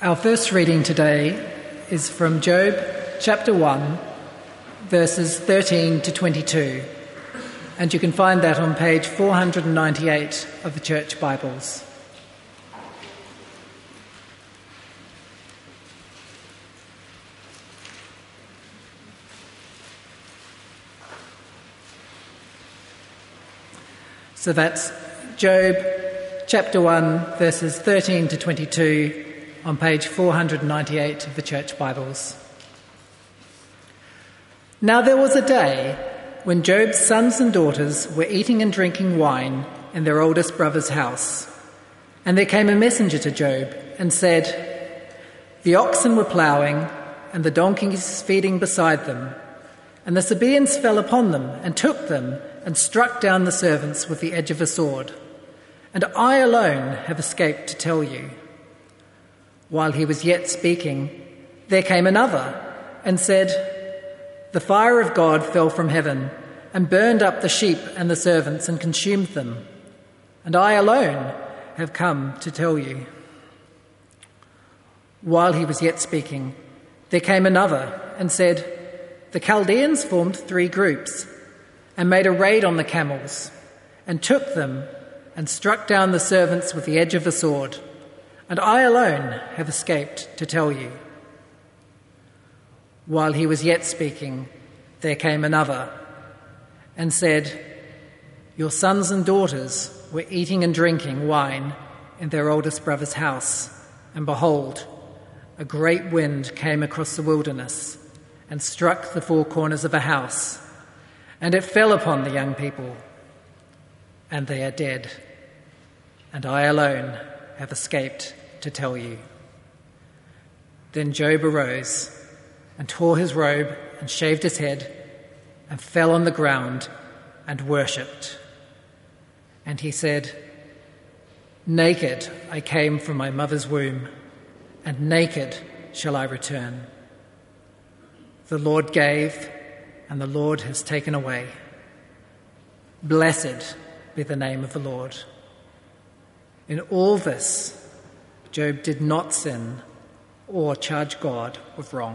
Our first reading today is from Job chapter 1, verses 13 to 22, and you can find that on page 498 of the Church Bibles. So that's Job chapter 1, verses 13 to 22, on page 498 of the Church Bibles. Now there was a day when Job's sons and daughters were eating and drinking wine in their oldest brother's house. And there came a messenger to Job and said, "The oxen were ploughing and the donkeys feeding beside them, and the Sabaeans fell upon them and took them and struck down the servants with the edge of a sword. And I alone have escaped to tell you." While he was yet speaking, there came another and said, "The fire of God fell from heaven and burned up the sheep and the servants and consumed them. And I alone have come to tell you." While he was yet speaking, there came another and said, "The Chaldeans formed 3 groups and made a raid on the camels and took them and struck down the servants with the edge of a sword. And I alone have escaped to tell you." While he was yet speaking, there came another and said, "Your sons and daughters were eating and drinking wine in their oldest brother's house, and behold, a great wind came across the wilderness and struck the 4 corners of a house, and it fell upon the young people, and they are dead, and I alone have escaped to tell you." Then Job arose and tore his robe and shaved his head and fell on the ground and worshipped. And he said, "Naked I came from my mother's womb, and naked shall I return. The Lord gave, and the Lord has taken away. Blessed be the name of the Lord." In all this, Job did not sin or charge God with wrong.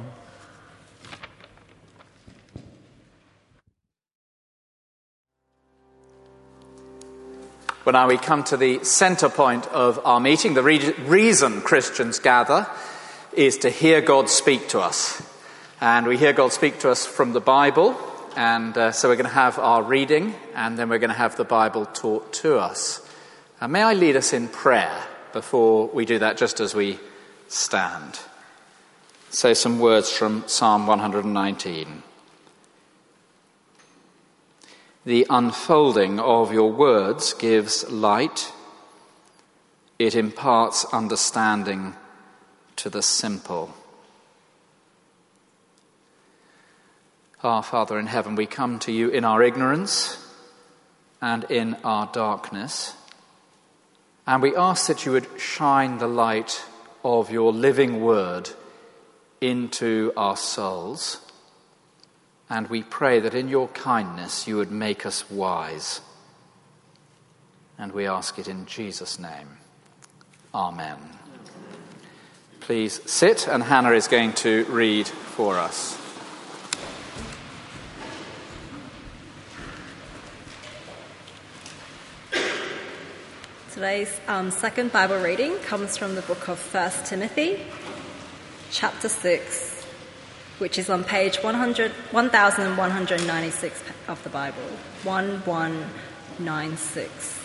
Well, now we come to the centre point of our meeting. The reason Christians gather is to hear God speak to us. And we hear God speak to us from the Bible. And so we're going to have our reading, and then we're going to have the Bible taught to us. And may I lead us in prayer before we do that, just as we stand. So some words from Psalm 119. "The unfolding of your words gives light. It imparts understanding to the simple." Our Father in heaven, we come to you in our ignorance and in our darkness, and we ask that you would shine the light of your living word into our souls. And we pray that in your kindness you would make us wise. And we ask it in Jesus' name. Amen. Please sit, and Hannah is going to read for us. Today's second Bible reading comes from the book of 1 Timothy, chapter 6, which is on page 1196 of the Bible, 1196.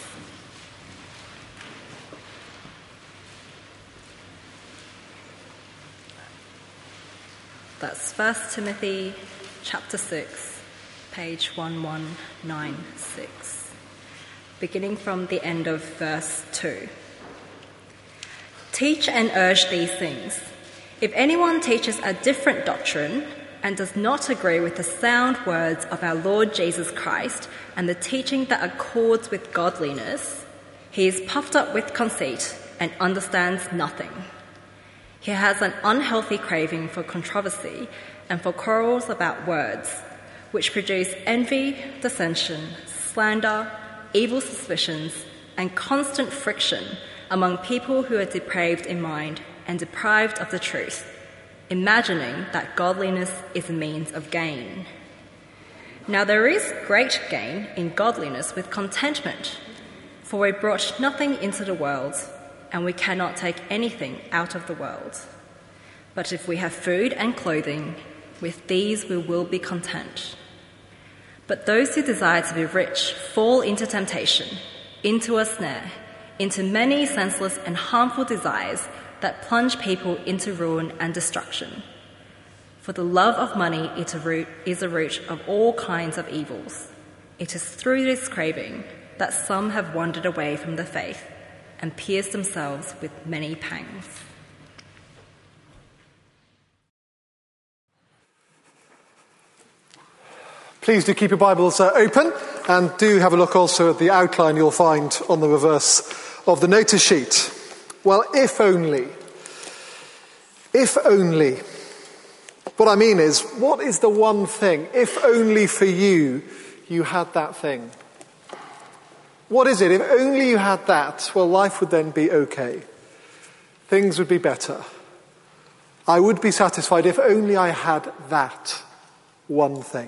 That's 1 Timothy, chapter 6, page 1196. Beginning from the end of verse 2. "Teach and urge these things. If anyone teaches a different doctrine and does not agree with the sound words of our Lord Jesus Christ and the teaching that accords with godliness, he is puffed up with conceit and understands nothing. He has an unhealthy craving for controversy and for quarrels about words, which produce envy, dissension, slander, evil suspicions, and constant friction among people who are depraved in mind and deprived of the truth, imagining that godliness is a means of gain. Now there is great gain in godliness with contentment, for we brought nothing into the world, and we cannot take anything out of the world. But if we have food and clothing, with these we will be content. But those who desire to be rich fall into temptation, into a snare, into many senseless and harmful desires that plunge people into ruin and destruction. For the love of money is a root of all kinds of evils. It is through this craving that some have wandered away from the faith and pierced themselves with many pangs. Please do keep your Bibles open, and do have a look also at the outline you'll find on the reverse of the notice sheet. Well, if only. What I mean is, what is the one thing, if only for you, you had that thing? What is it? If only you had that, well, life would then be okay. Things would be better. I would be satisfied if only I had that one thing.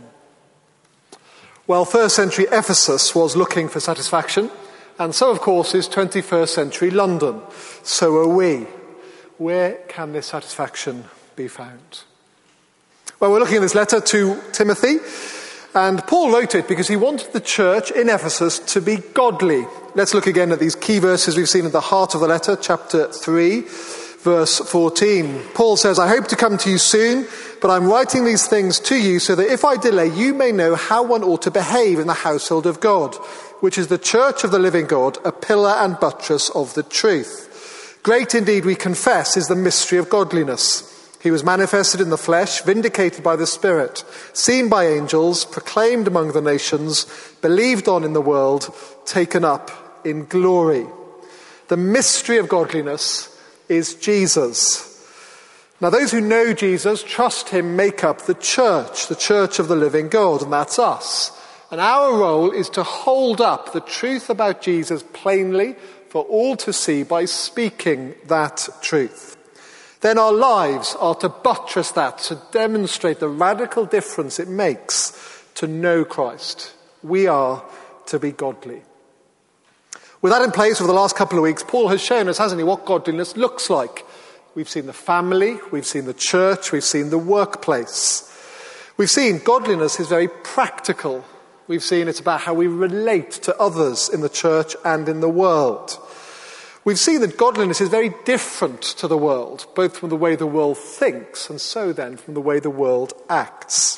Well, first century Ephesus was looking for satisfaction, and so, of course, is 21st century London. So are we. Where can this satisfaction be found? Well, we're looking at this letter to Timothy, and Paul wrote it because he wanted the church in Ephesus to be godly. Let's look again at these key verses we've seen at the heart of the letter, chapter 3, verse 14. Paul says, I hope to come to you soon, but I'm writing these things to you so that if I delay, you may know how one ought to behave in the household of God, which is the church of the living God, a pillar and buttress of the truth. Great indeed, we confess, is the mystery of godliness. He was manifested in the flesh, vindicated by the Spirit, seen by angels, proclaimed among the nations, believed on in the world, taken up in glory. The mystery of godliness is Jesus. Now, those who know Jesus, trust him, make up the church of the living God, and that's us. And our role is to hold up the truth about Jesus plainly for all to see by speaking that truth. Then our lives are to buttress that, to demonstrate the radical difference it makes to know Christ. We are to be godly. With that in place over the last couple of weeks, Paul has shown us, hasn't he, what godliness looks like. We've seen the family, we've seen the church, we've seen the workplace. We've seen godliness is very practical. We've seen it's about how we relate to others in the church and in the world. We've seen that godliness is very different to the world, both from the way the world thinks and so then from the way the world acts.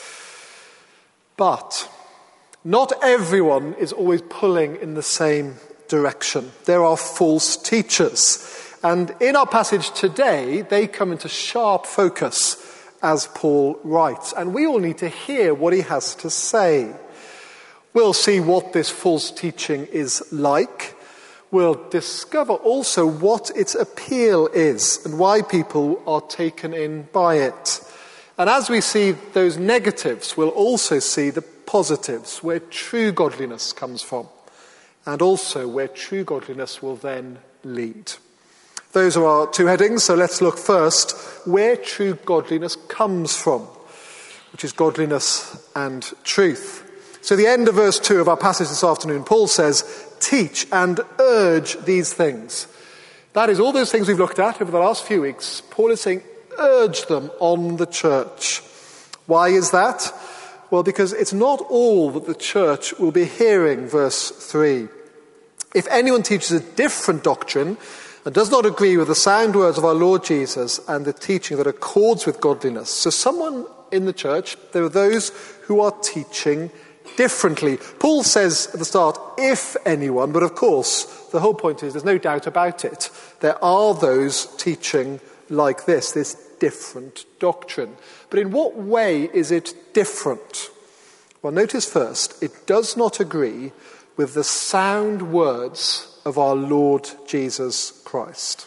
But not everyone is always pulling in the same direction. There are false teachers. And in our passage today, they come into sharp focus as Paul writes. And we all need to hear what he has to say. We'll see what this false teaching is like. We'll discover also what its appeal is and why people are taken in by it. And as we see those negatives, we'll also see the positives, where true godliness comes from, and also where true godliness will then lead. Those are our two headings, so let's look first where true godliness comes from, which is godliness and truth. So the end of verse 2 of our passage this afternoon, Paul says, teach and urge these things. That is all those things we've looked at over the last few weeks. Paul is saying, urge them on the church. Why is that? Well, because it's not all that the church will be hearing, verse 3. If anyone teaches a different doctrine and does not agree with the sound words of our Lord Jesus and the teaching that accords with godliness. So someone in the church, there are those who are teaching differently. Paul says at the start, if anyone, but of course, the whole point is there's no doubt about it. There are those teaching like this different doctrine. But in what way is it different? Well, notice first, it does not agree with the sound words of our Lord Jesus Christ.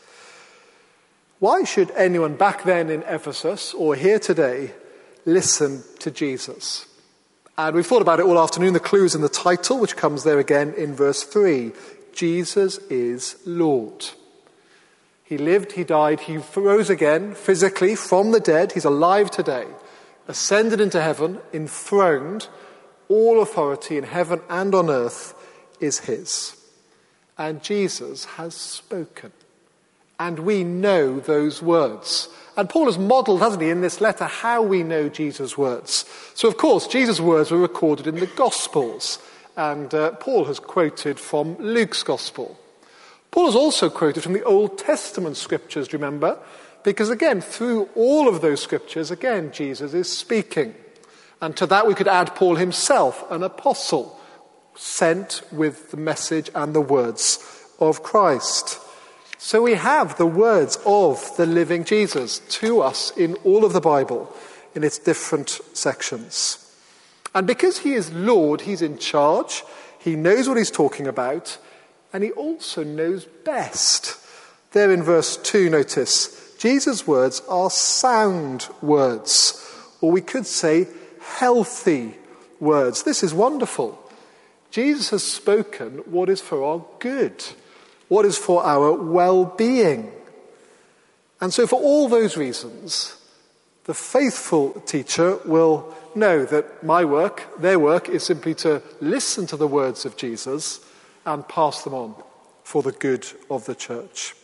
Why should anyone back then in Ephesus or here today listen to Jesus? And we've thought about it all afternoon. The clue is in the title, which comes there again in verse 3. Jesus is Lord. He lived, he died, he rose again physically from the dead. He's alive today, ascended into heaven, enthroned. All authority in heaven and on earth is his. And Jesus has spoken. And we know those words. And Paul has modelled, hasn't he, in this letter, how we know Jesus' words. So, of course, Jesus' words were recorded in the Gospels. And Paul has quoted from Luke's Gospel. Paul has also quoted from the Old Testament scriptures, do you remember? Because, again, through all of those scriptures, again, Jesus is speaking. And to that we could add Paul himself, an apostle, sent with the message and the words of Christ. So we have the words of the living Jesus to us in all of the Bible, in its different sections. And because he is Lord, he's in charge, he knows what he's talking about, and he also knows best. There in verse 2, notice, Jesus' words are sound words, or we could say healthy words. This is wonderful. Jesus has spoken what is for our good, what is for our well-being. And so for all those reasons, the faithful teacher will know that my work, their work, is simply to listen to the words of Jesus and pass them on for the good of the church.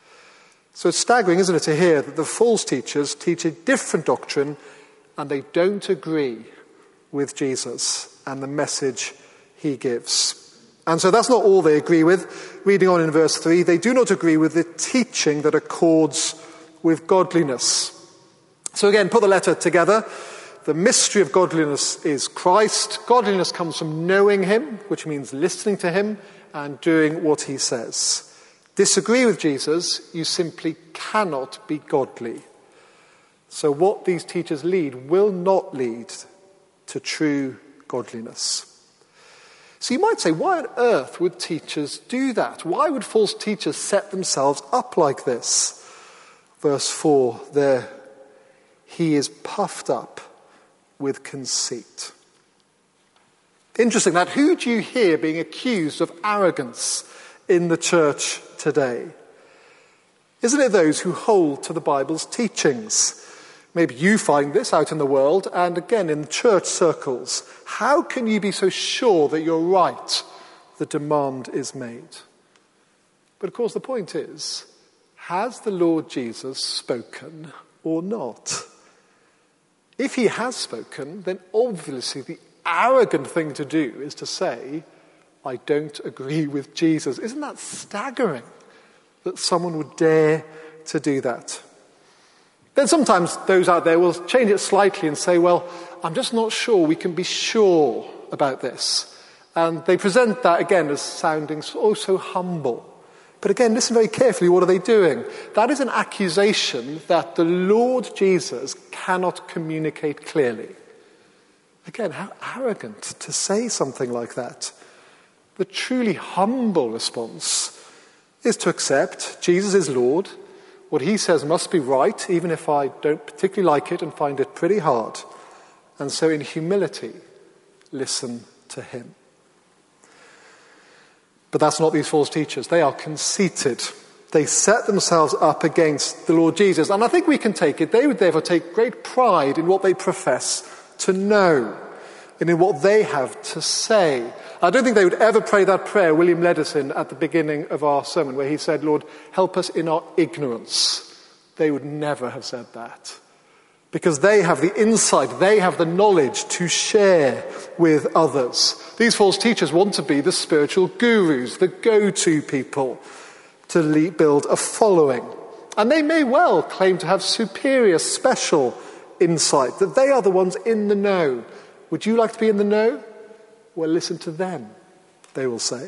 So it's staggering, isn't it, to hear that the false teachers teach a different doctrine and they don't agree with Jesus and the message he gives. And so that's not all they agree with. Reading on in verse 3, they do not agree with the teaching that accords with godliness. So again, put the letter together. The mystery of godliness is Christ. Godliness comes from knowing him, which means listening to him and doing what he says. Disagree with Jesus, you simply cannot be godly. So what these teachers lead will not lead to true godliness. So you might say, why on earth would teachers do that? Why would false teachers set themselves up like this? Verse 4 there, he is puffed up with conceit. Interesting that. Who do you hear being accused of arrogance in the church today? Isn't it those who hold to the Bible's teachings? Maybe you find this out in the world, and again in church circles. How can you be so sure that you're right? The demand is made. But of course the point is, has the Lord Jesus spoken or not? If he has spoken, then obviously the arrogant thing to do is to say, I don't agree with Jesus. Isn't that staggering that someone would dare to do that? Then sometimes those out there will change it slightly and say, well, I'm just not sure we can be sure about this. And they present that again as sounding so humble. But again, listen very carefully, what are they doing? That is an accusation that the Lord Jesus cannot communicate clearly. Again, how arrogant to say something like that. The truly humble response is to accept Jesus is Lord. What he says must be right, even if I don't particularly like it and find it pretty hard. And so in humility, listen to him. But that's not these false teachers. They are conceited. They set themselves up against the Lord Jesus. And I think we can take it. They would therefore take great pride in what they profess to know and in what they have to say. I don't think they would ever pray that prayer William led us in at the beginning of our sermon, where he said, Lord, help us in our ignorance. They would never have said that. Because they have the insight, they have the knowledge to share with others. These false teachers want to be the spiritual gurus, the go-to people to build a following. And they may well claim to have superior, special insight, that they are the ones in the know. Would you like to be in the know? Well, listen to them, they will say.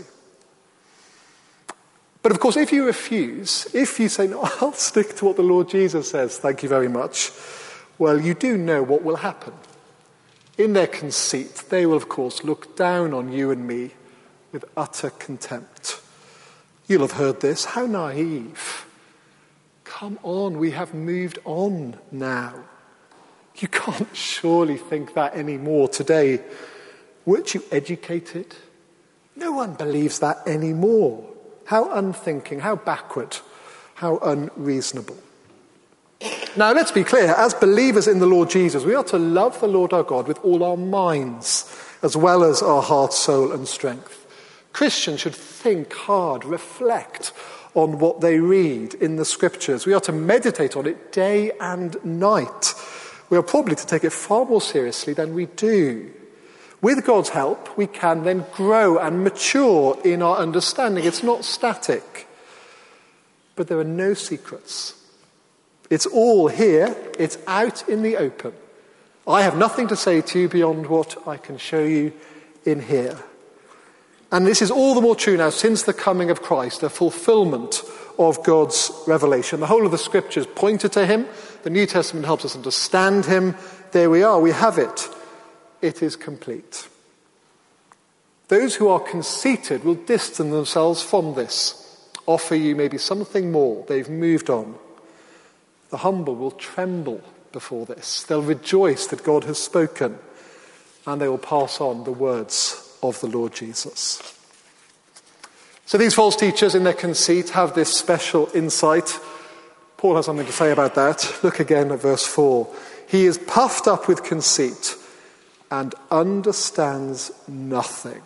But of course, if you refuse, if you say, no, I'll stick to what the Lord Jesus says, thank you very much, well, you do know what will happen. In their conceit, they will, of course, look down on you and me with utter contempt. You'll have heard this. How naive. Come on, we have moved on now. You can't surely think that anymore today. Weren't you educated? No one believes that anymore. How unthinking, how backward. How unreasonable. Now, let's be clear. As believers in the Lord Jesus, we are to love the Lord our God with all our minds, as well as our heart, soul, and strength. Christians should think hard, reflect on what they read in the Scriptures. We are to meditate on it day and night. We are probably to take it far more seriously than we do. With God's help, we can then grow and mature in our understanding. It's not static. But there are no secrets. It's all here. It's out in the open. I have nothing to say to you beyond what I can show you in here. And this is all the more true now since the coming of Christ, a fulfillment of God's revelation. The whole of the Scriptures pointed to him. The New Testament helps us understand him. There we are. We have it. It is complete. Those who are conceited will distance themselves from this, offer you maybe something more. They've moved on. The humble will tremble before this. They'll rejoice that God has spoken, and they will pass on the words of the Lord Jesus. So these false teachers in their conceit have this special insight. Paul has something to say about that. Look again at verse 4. He is puffed up with conceit and understands nothing.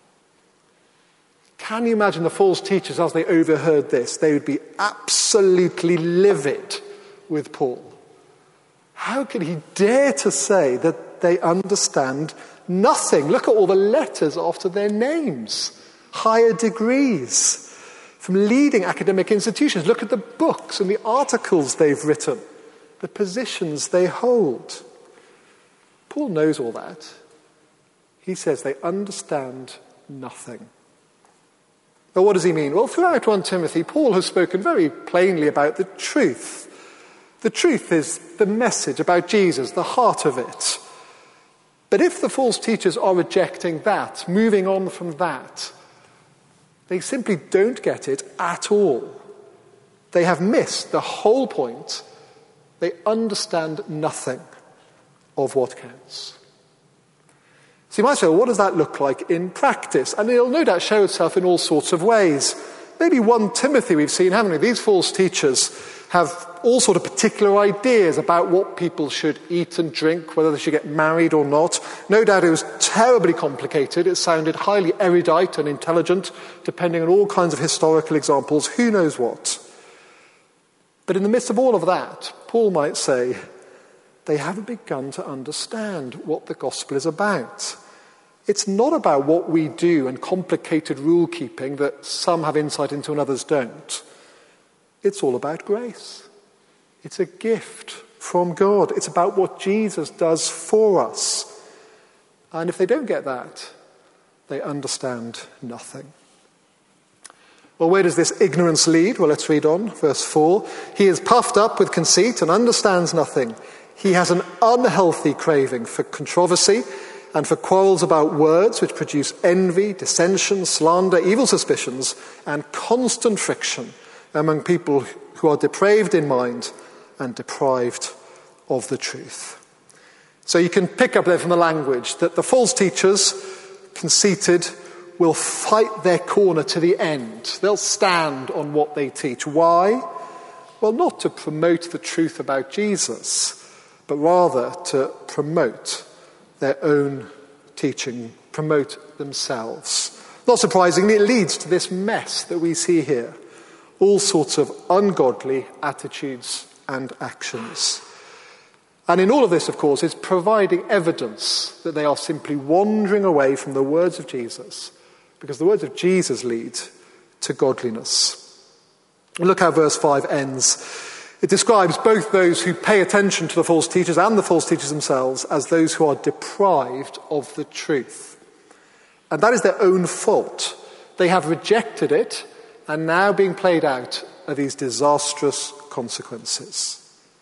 Can you imagine the false teachers as they overheard this? They would be absolutely livid with Paul. How could he dare to say that they understand nothing? Look at all the letters after their names. Higher degrees from leading academic institutions. Look at the books and the articles they've written, the positions they hold. Paul knows all that. He says they understand nothing. Well, what does he mean? Well, throughout 1 Timothy, Paul has spoken very plainly about the truth. The truth is the message about Jesus, the heart of it. But if the false teachers are rejecting that, moving on from that, they simply don't get it at all. They have missed the whole point. They understand nothing of what counts. So you might say, well, what does that look like in practice? And it'll no doubt show itself in all sorts of ways. Maybe 1 Timothy we've seen, haven't we? These false teachers have all sort of particular ideas about what people should eat and drink, whether they should get married or not. No doubt it was terribly complicated. It sounded highly erudite and intelligent, depending on all kinds of historical examples. Who knows what? But in the midst of all of that, Paul might say, they haven't begun to understand what the gospel is about. It's not about what we do and complicated rule-keeping that some have insight into and others don't. It's all about grace. It's a gift from God. It's about what Jesus does for us. And if they don't get that, they understand nothing. Well, where does this ignorance lead? Well, let's read on. Verse 4. He is puffed up with conceit and understands nothing. He has an unhealthy craving for controversy and for quarrels about words which produce envy, dissension, slander, evil suspicions, and constant friction among people who are depraved in mind and deprived of the truth. So you can pick up there from the language that the false teachers, conceited, will fight their corner to the end. They'll stand on what they teach. Why? Well, not to promote the truth about Jesus, but rather to promote their own teaching, promote themselves. Not surprisingly, it leads to this mess that we see here. All sorts of ungodly attitudes and actions. And in all of this, of course, is providing evidence that they are simply wandering away from the words of Jesus, because the words of Jesus lead to godliness. Look how verse 5 ends. It describes both those who pay attention to the false teachers and the false teachers themselves as those who are deprived of the truth. And that is their own fault. They have rejected it, and now being played out are these disastrous consequences.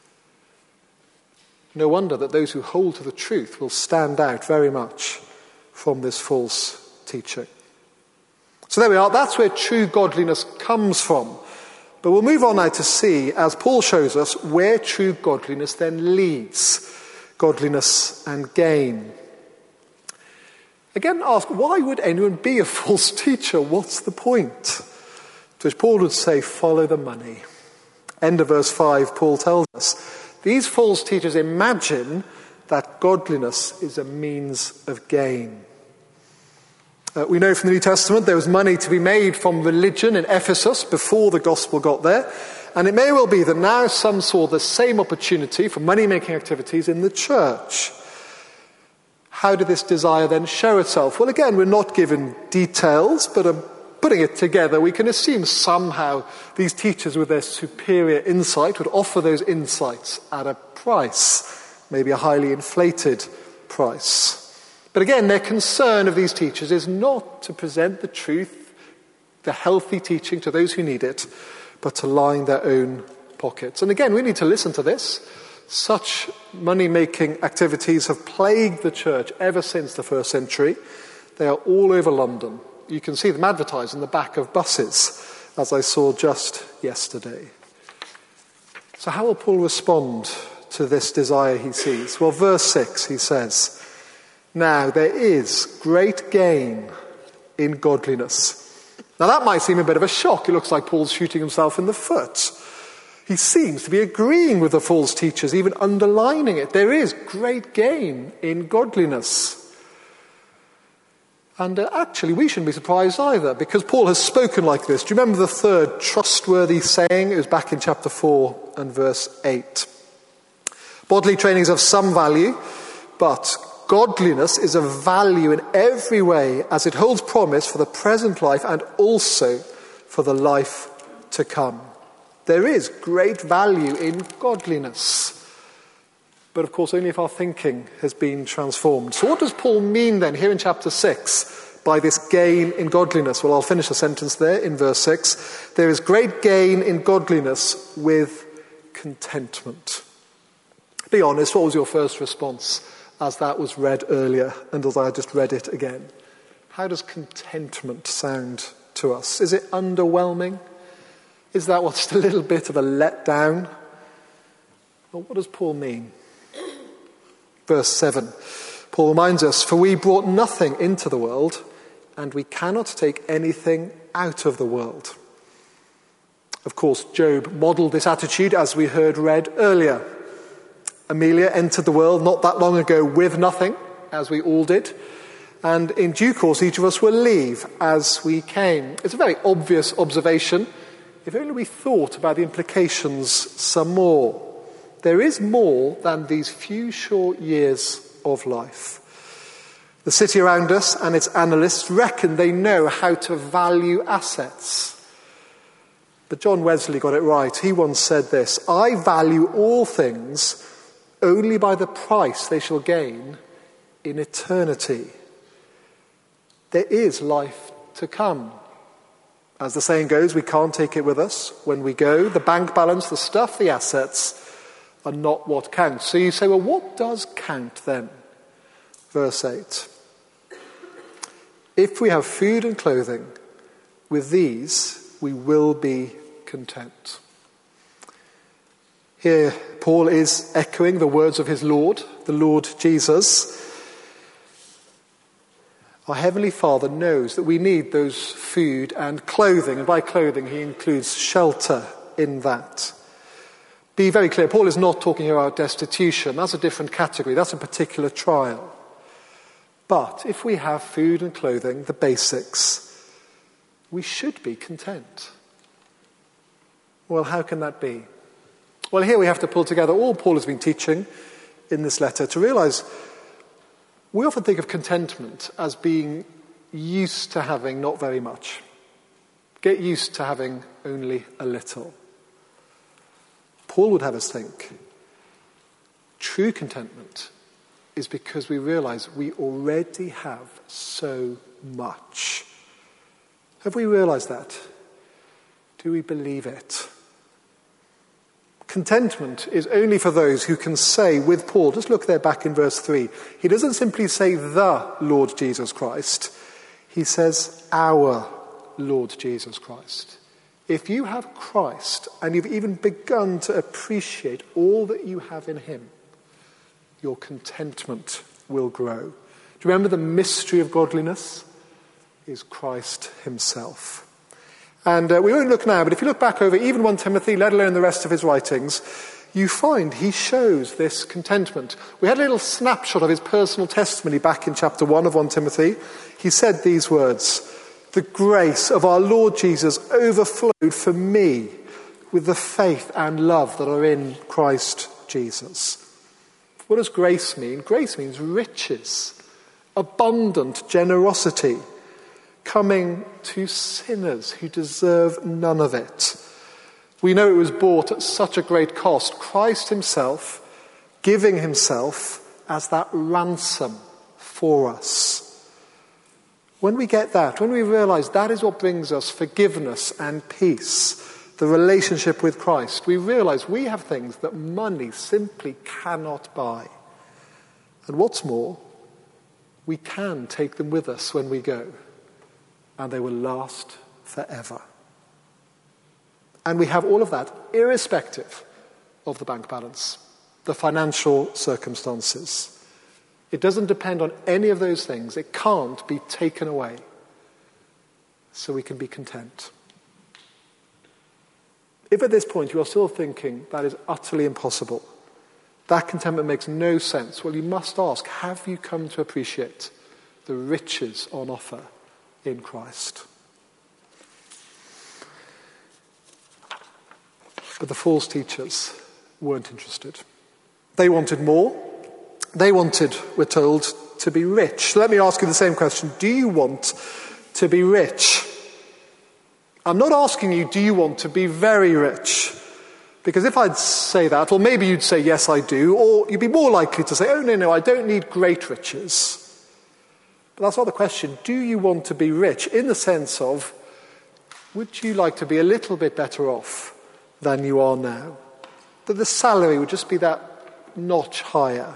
No wonder that those who hold to the truth will stand out very much from this false teaching. So there we are. That's where true godliness comes from. But we'll move on now to see, as Paul shows us, where true godliness then leads. Godliness and gain. Again, ask, why would anyone be a false teacher? What's the point? To which Paul would say, follow the money. End of verse 5, Paul tells us, these false teachers imagine that godliness is a means of gain. We know from the New Testament there was money to be made from religion in Ephesus before the gospel got there. And it may well be that now some saw the same opportunity for money-making activities in the church. How did this desire then show itself? Well, again, we're not given details, but putting it together, we can assume somehow these teachers with their superior insight would offer those insights at a price, maybe a highly inflated price. But again, their concern of these teachers is not to present the truth, the healthy teaching to those who need it, but to line their own pockets. And again, we need to listen to this. Such money-making activities have plagued the church ever since the first century. They are all over London. You can see them advertised in the back of buses, as I saw just yesterday. So how will Paul respond to this desire he sees? Well, verse 6, he says, now there is great gain in godliness. Now that might seem a bit of a shock. It looks like Paul's shooting himself in the foot. He seems to be agreeing with the false teachers, even underlining it. There is great gain in godliness. And actually, we shouldn't be surprised either, because Paul has spoken like this. Do you remember the third trustworthy saying? It was back in chapter 4 and verse 8. Bodily training is of some value, but godliness is of value in every way, as it holds promise for the present life and also for the life to come. There is great value in godliness. But of course, only if our thinking has been transformed. So what does Paul mean then here in chapter 6 by this gain in godliness? Well, I'll finish the sentence there in verse 6. There is great gain in godliness with contentment. Be honest, what was your first response as that was read earlier and as I just read it again? How does contentment sound to us? Is it underwhelming? Is that just a little bit of a letdown? Well, what does Paul mean? Verse 7, Paul reminds us, for we brought nothing into the world, and we cannot take anything out of the world. Of course, Job modelled this attitude as we heard read earlier. Amelia entered the world not that long ago with nothing, as we all did, and in due course each of us will leave as we came. It's a very obvious observation, if only we thought about the implications some more. There is more than these few short years of life. The city around us and its analysts reckon they know how to value assets. But John Wesley got it right. He once said this, I value all things only by the price they shall gain in eternity. There is life to come. As the saying goes, we can't take it with us when we go. The bank balance, the stuff, the assets are not what counts. So you say, well, what does count then? Verse 8. If we have food and clothing, with these we will be content. Here, Paul is echoing the words of his Lord, the Lord Jesus. Our Heavenly Father knows that we need those food and clothing, and by clothing he includes shelter in that. Be very clear, Paul is not talking here about destitution. That's a different category. That's a particular trial. But if we have food and clothing, the basics, we should be content. Well, how can that be? Well, here we have to pull together all Paul has been teaching in this letter to realize we often think of contentment as being used to having not very much. Get used to having only a little. Paul would have us think true contentment is because we realize we already have so much. Have we realized that? Do we believe it? Contentment is only for those who can say with Paul, just look there back in verse 3, he doesn't simply say the Lord Jesus Christ, he says our Lord Jesus Christ. If you have Christ and you've even begun to appreciate all that you have in him, your contentment will grow. Do you remember the mystery of godliness? Is Christ himself. And we won't look now, but if you look back over even 1 Timothy, let alone the rest of his writings, you find he shows this contentment. We had a little snapshot of his personal testimony back in chapter 1 of 1 Timothy. He said these words, "The grace of our Lord Jesus overflowed for me with the faith and love that are in Christ Jesus." What does grace mean? Grace means riches, abundant generosity, coming to sinners who deserve none of it. We know it was bought at such a great cost. Christ himself giving himself as that ransom for us. When we get that, when we realize that is what brings us forgiveness and peace, the relationship with Christ, we realize we have things that money simply cannot buy. And what's more, we can take them with us when we go, and they will last forever. And we have all of that irrespective of the bank balance, the financial circumstances. It doesn't depend on any of those things. It can't be taken away. So we can be content. If at this point you are still thinking that is utterly impossible, that contentment makes no sense, well, you must ask, have you come to appreciate the riches on offer in Christ? But the false teachers weren't interested. They wanted more. They wanted, we're told, to be rich. So let me ask you the same question. Do you want to be rich? I'm not asking you, do you want to be very rich? Because if I'd say that, or maybe you'd say, yes, I do, or you'd be more likely to say, oh, no, I don't need great riches. But that's not the question. Do you want to be rich in the sense of, would you like to be a little bit better off than you are now? That the salary would just be that notch higher.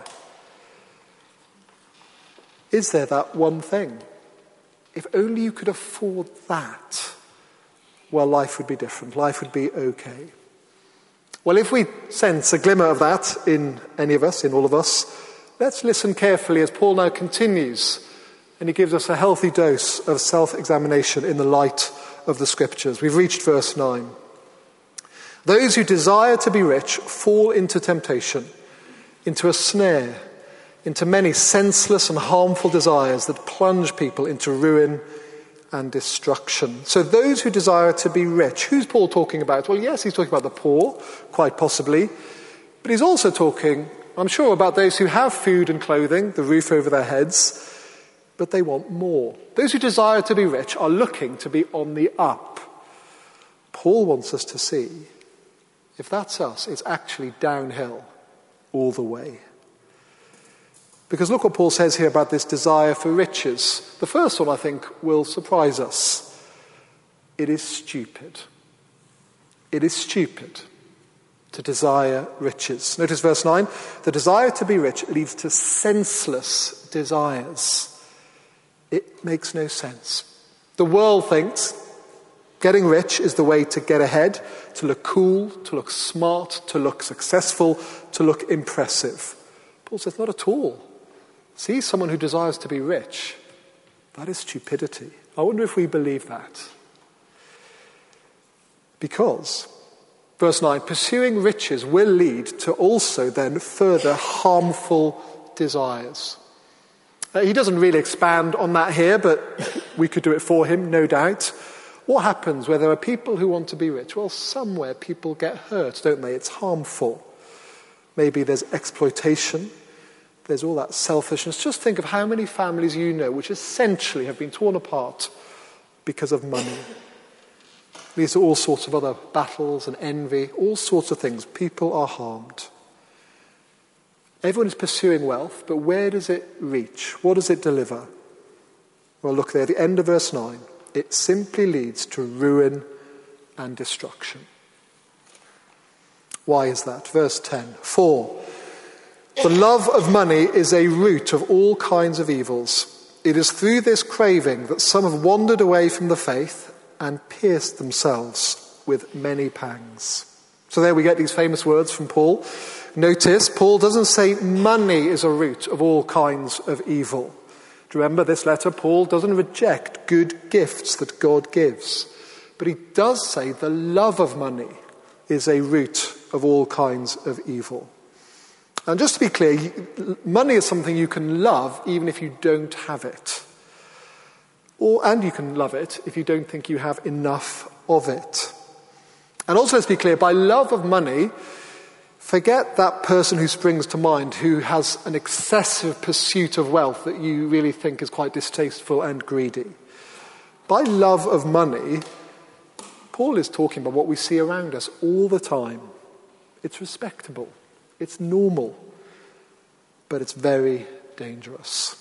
Is there that one thing? If only you could afford that, well, life would be different. Life would be okay. Well, if we sense a glimmer of that in any of us, in all of us, let's listen carefully as Paul now continues, and he gives us a healthy dose of self-examination in the light of the Scriptures. We've reached verse 9. Those who desire to be rich fall into temptation, into a snare, into many senseless and harmful desires that plunge people into ruin and destruction. So those who desire to be rich, who's Paul talking about? Well, yes, he's talking about the poor, quite possibly, but he's also talking, I'm sure, about those who have food and clothing, the roof over their heads, but they want more. Those who desire to be rich are looking to be on the up. Paul wants us to see, if that's us, it's actually downhill all the way. Because look what Paul says here about this desire for riches. The first one, I think, will surprise us. It is stupid. It is stupid to desire riches. Notice verse 9. The desire to be rich leads to senseless desires. It makes no sense. The world thinks getting rich is the way to get ahead, to look cool, to look smart, to look successful, to look impressive. Paul says, not at all. See, someone who desires to be rich, that is stupidity. I wonder if we believe that. Because, verse 9, pursuing riches will lead to also then further harmful desires. He doesn't really expand on that here, but we could do it for him, no doubt. What happens where there are people who want to be rich? Well, somewhere people get hurt, don't they? It's harmful. Maybe there's exploitation. There's all that selfishness. Just think of how many families you know which essentially have been torn apart because of money. These are all sorts of other battles and envy, all sorts of things. People are harmed. Everyone is pursuing wealth, but where does it reach? What does it deliver? Well, look there, at the end of verse 9. It simply leads to ruin and destruction. Why is that? Verse 10. For the love of money is a root of all kinds of evils. It is through this craving that some have wandered away from the faith and pierced themselves with many pangs. So there we get these famous words from Paul. Notice, Paul doesn't say money is a root of all kinds of evil. Do you remember this letter? Paul doesn't reject good gifts that God gives. But he does say the love of money is a root of all kinds of evil. And just to be clear, money is something you can love even if you don't have it. And you can love it if you don't think you have enough of it. And also, let's be clear, by love of money, forget that person who springs to mind who has an excessive pursuit of wealth that you really think is quite distasteful and greedy. By love of money, Paul is talking about what we see around us all the time. It's respectable. It's normal. But it's very dangerous.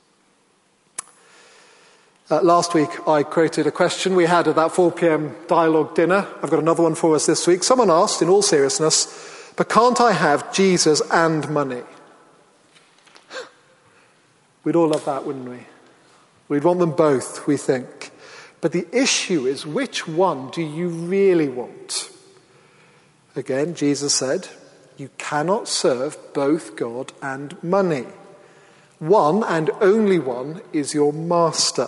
Last week I quoted a question we had at that 4 p.m. dialogue dinner. I've got another one for us this week. Someone asked, in all seriousness, but can't I have Jesus and money? We'd all love that, wouldn't we? We'd want them both, we think. But the issue is, which one do you really want? Again, Jesus said, you cannot serve both God and money. One and only one is your master.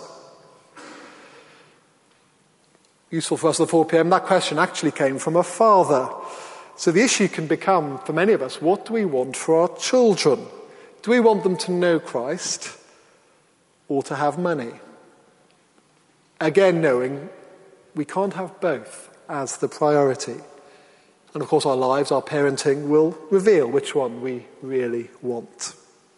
Useful for us at the 4 p.m. That question actually came from a father. So the issue can become, for many of us, what do we want for our children? Do we want them to know Christ or to have money? Again, knowing we can't have both as the priority. And of course our lives, our parenting will reveal which one we really want.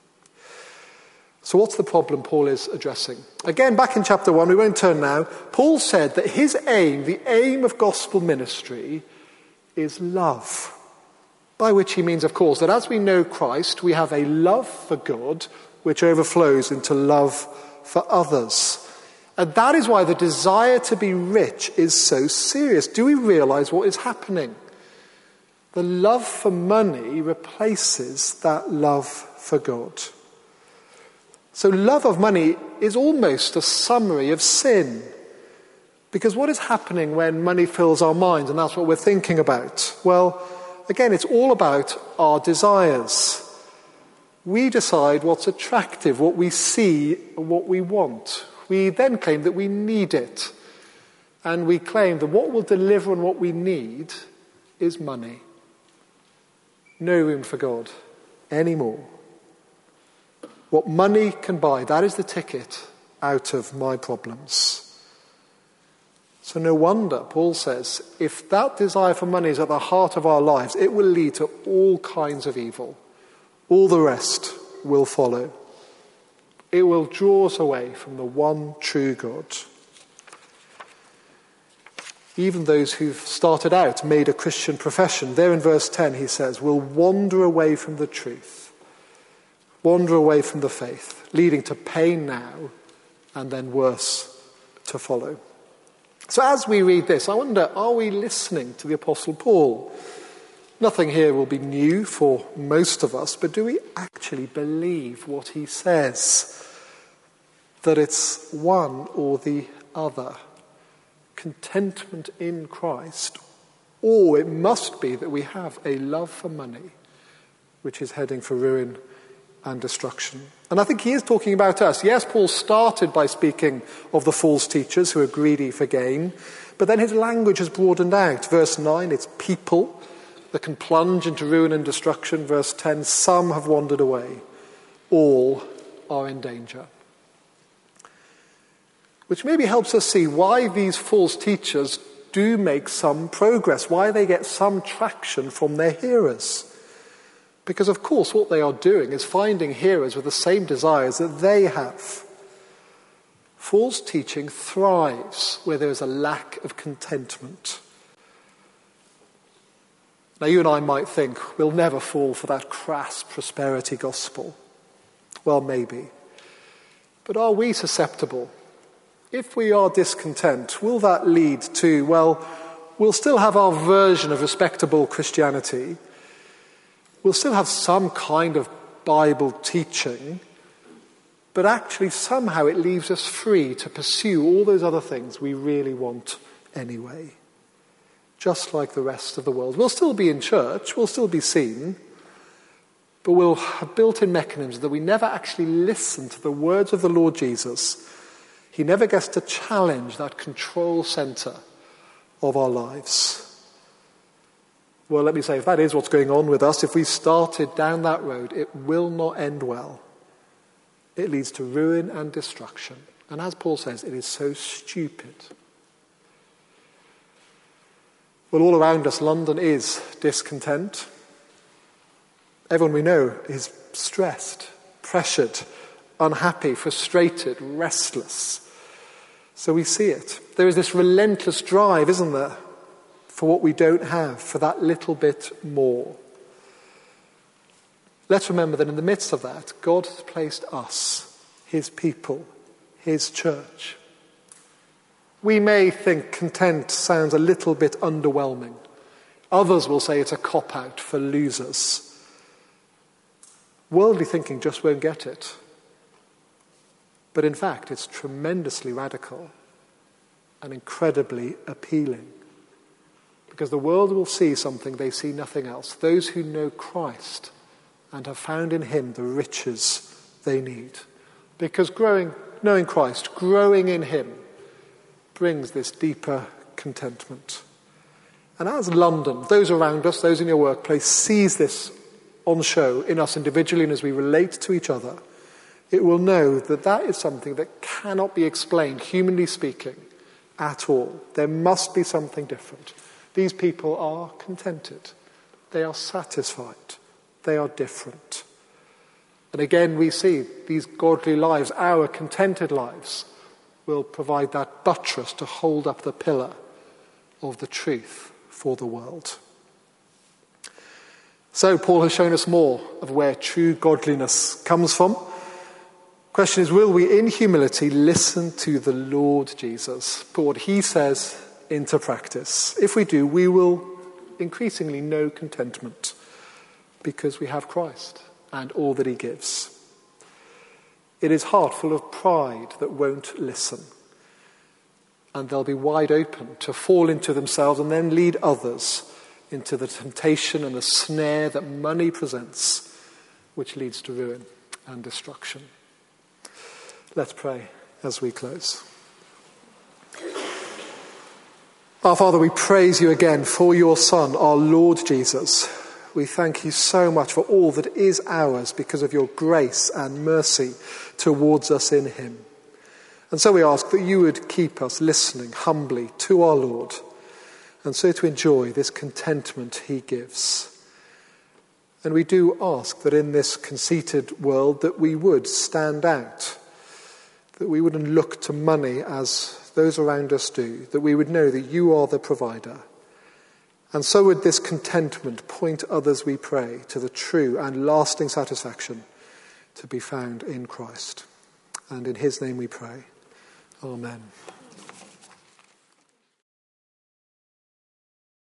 So what's the problem Paul is addressing? Again, back in chapter 1, we won't turn now, Paul said that his aim, the aim of gospel ministry, is love. By which he means, of course, that as we know Christ, we have a love for God which overflows into love for others. And that is why the desire to be rich is so serious. Do we realize what is happening? The love for money replaces that love for God. So love of money is almost a summary of sin. Because what is happening when money fills our minds, and that's what we're thinking about? Well, again, it's all about our desires. We decide what's attractive, what we see, what we want. We then claim that we need it. And we claim that what will deliver on what we need is money. No room for God anymore. What money can buy, that is the ticket out of my problems. So no wonder, Paul says, if that desire for money is at the heart of our lives, it will lead to all kinds of evil. All the rest will follow. It will draw us away from the one true God. Even those who've started out, made a Christian profession, there in verse 10 he says, will wander away from the truth. Wander away from the faith, leading to pain now and then worse to follow. So as we read this, I wonder, are we listening to the Apostle Paul? Nothing here will be new for most of us, but do we actually believe what he says? That it's one or the other. Contentment in Christ, or it must be that we have a love for money, which is heading for ruin and destruction. And I think he is talking about us. Yes, Paul started by speaking of the false teachers who are greedy for gain, but then his language has broadened out. Verse 9, it's people that can plunge into ruin and destruction. Verse 10, some have wandered away. All are in danger. Which maybe helps us see why these false teachers do make some progress, why they get some traction from their hearers. Because, of course, what they are doing is finding hearers with the same desires that they have. False teaching thrives where there is a lack of contentment. Now, you and I might think we'll never fall for that crass prosperity gospel. Well, maybe. But are we susceptible? If we are discontent, will that lead to, well, we'll still have our version of respectable Christianity. We'll still have some kind of Bible teaching, but actually somehow it leaves us free to pursue all those other things we really want anyway. Just like the rest of the world. We'll still be in church, we'll still be seen, but we'll have built-in mechanisms that we never actually listen to the words of the Lord Jesus. He never gets to challenge that control center of our lives. Well, let me say, if that is what's going on with us, if we started down that road, it will not end well. It leads to ruin and destruction. And as Paul says, it is so stupid. Well, all around us, London is discontent. Everyone we know is stressed, pressured, unhappy, frustrated, restless. So we see it. There is this relentless drive, isn't there, for what we don't have, for that little bit more. Let's remember that in the midst of that, God has placed us, his people, his church. We may think content sounds a little bit underwhelming. Others will say it's a cop-out for losers. Worldly thinking just won't get it. But in fact, it's tremendously radical and incredibly appealing. Because the world will see something they see nothing else. Those who know Christ and have found in him the riches they need. Because knowing Christ, growing in him, brings this deeper contentment. And as London, those around us, those in your workplace, sees this on show in us individually and as we relate to each other, it will know that that is something that cannot be explained, humanly speaking, at all. There must be something different. These people are contented. They are satisfied. They are different. And again, we see these godly lives, our contented lives, will provide that buttress to hold up the pillar of the truth for the world. So Paul has shown us more of where true godliness comes from. The question is, will we in humility listen to the Lord Jesus, put what he says into practice? If we do, we will increasingly know contentment because we have Christ and all that he gives. It is heart full of pride that won't listen, and they'll be wide open to fall into themselves and then lead others into the temptation and the snare that money presents, which leads to ruin and destruction. Let's pray as we close. Our Father, we praise you again for your Son, our Lord Jesus. We thank you so much for all that is ours because of your grace and mercy towards us in him. And so we ask that you would keep us listening humbly to our Lord, and so to enjoy this contentment he gives. And we do ask that in this conceited world that we would stand out, that we wouldn't look to money as those around us do, that we would know that you are the provider. And so would this contentment point others, we pray, to the true and lasting satisfaction to be found in Christ. And in his name we pray. Amen.